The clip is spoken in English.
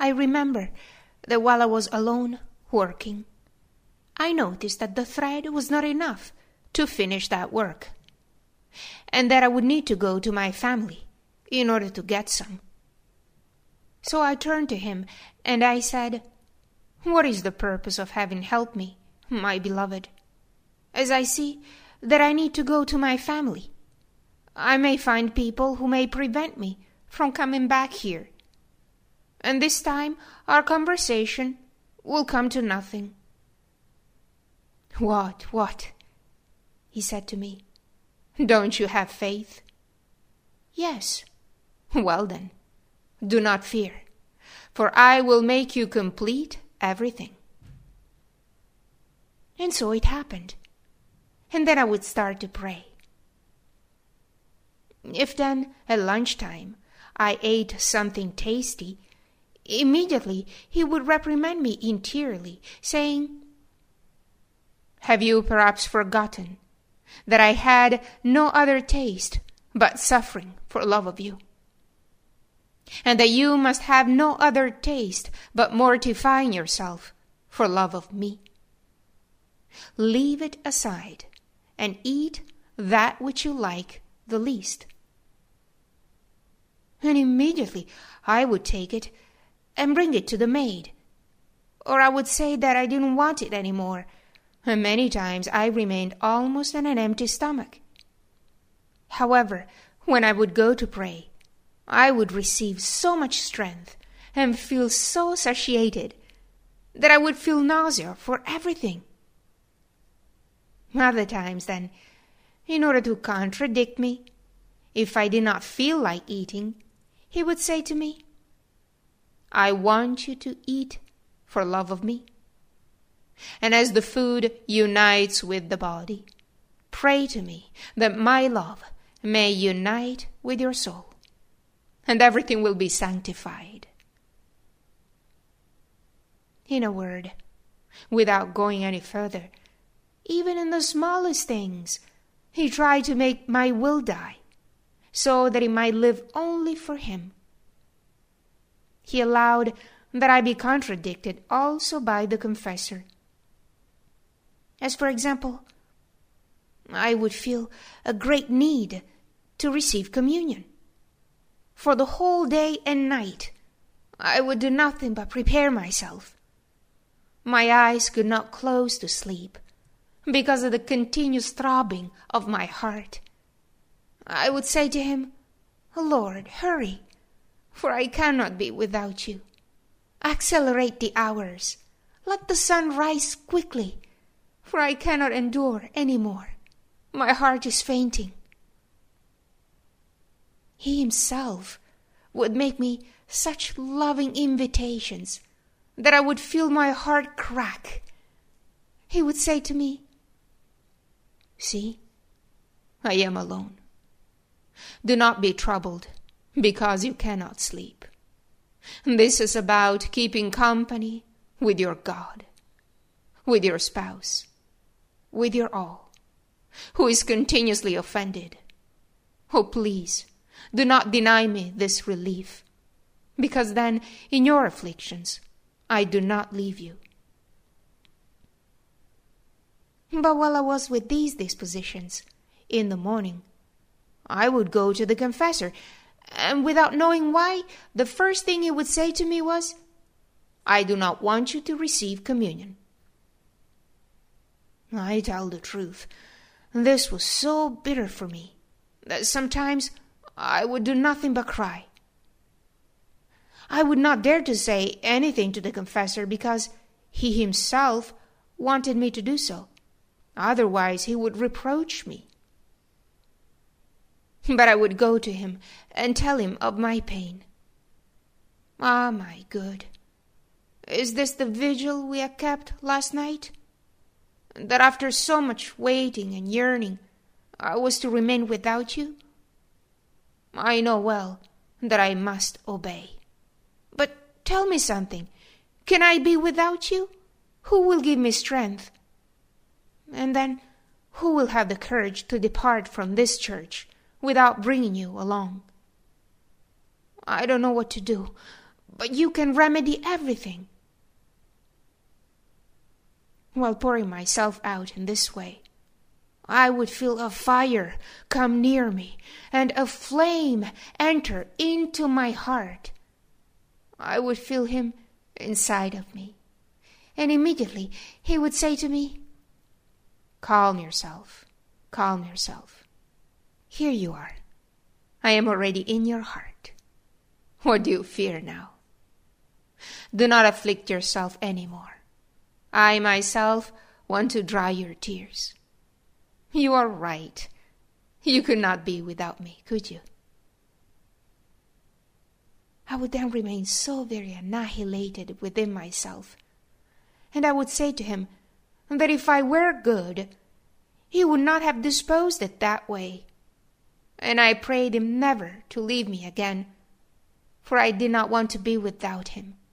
I remember that while I was alone working, I noticed that the thread was not enough to finish that work, and that I would need to go to my family in order to get some. So I turned to him and I said, "What is the purpose of having helped me, my beloved, as I see that I need to go to my family? I may find people who may prevent me from coming back here, and this time our conversation will come to nothing." What? He said to me. "Don't you have faith?" "Yes." "Well then, do not fear, for I will make you complete everything." And so it happened. And then I would start to pray. If then, at lunchtime, I ate something tasty, immediately he would reprimand me interiorly, saying, "Have you perhaps forgotten that I had no other taste but suffering for love of you? And that you must have no other taste but mortifying yourself for love of me? Leave it aside and eat that which you like the least." And immediately I would take it and bring it to the maid, or I would say that I didn't want it any more, and many times I remained almost on an empty stomach. However, when I would go to pray, I would receive so much strength and feel so satiated that I would feel nausea for everything. Other times, then, in order to contradict me, if I did not feel like eating, he would say to me, "I want you to eat for love of me. And as the food unites with the body, pray to me that my love may unite with your soul, and everything will be sanctified." In a word, without going any further, even in the smallest things, he tried to make my will die, so that it might live only for him. He allowed that I be contradicted also by the confessor. As for example, I would feel a great need to receive communion. For the whole day and night, I would do nothing but prepare myself. My eyes could not close to sleep because of the continuous throbbing of my heart. I would say to him, "Lord, hurry, for I cannot be without you. Accelerate the hours. Let the sun rise quickly, for I cannot endure any more. My heart is fainting." He himself would make me such loving invitations that I would feel my heart crack. He would say to me, "See, I am alone. Do not be troubled because you cannot sleep. This is about keeping company with your God, with your spouse, with your all, who is continuously offended. Oh, please, do not deny me this relief, because then in your afflictions I do not leave you." But while I was with these dispositions, in the morning, I would go to the confessor, and without knowing why, the first thing he would say to me was, "I do not want you to receive communion." I tell the truth, this was so bitter for me that sometimes I would do nothing but cry. I would not dare to say anything to the confessor because he himself wanted me to do so. Otherwise he would reproach me. But I would go to him and tell him of my pain. "Ah, my good, is this the vigil we had kept last night? That after so much waiting and yearning, I was to remain without you? I know well that I must obey. But tell me something. Can I be without you? Who will give me strength? And then, who will have the courage to depart from this church without bringing you along? I don't know what to do, but you can remedy everything. While pouring myself out in this way, I would feel a fire come near me and a flame enter into my heart. I would feel him inside of me, and immediately he would say to me, "Calm yourself, calm yourself. Here you are. I am already in your heart. What do you fear now? Do not afflict yourself any more. I myself want to dry your tears. You are right. You could not be without me, could you?" I would then remain so very annihilated within myself, and I would say to him that if I were good, he would not have disposed it that way, and I prayed him never to leave me again, for I did not want to be without him.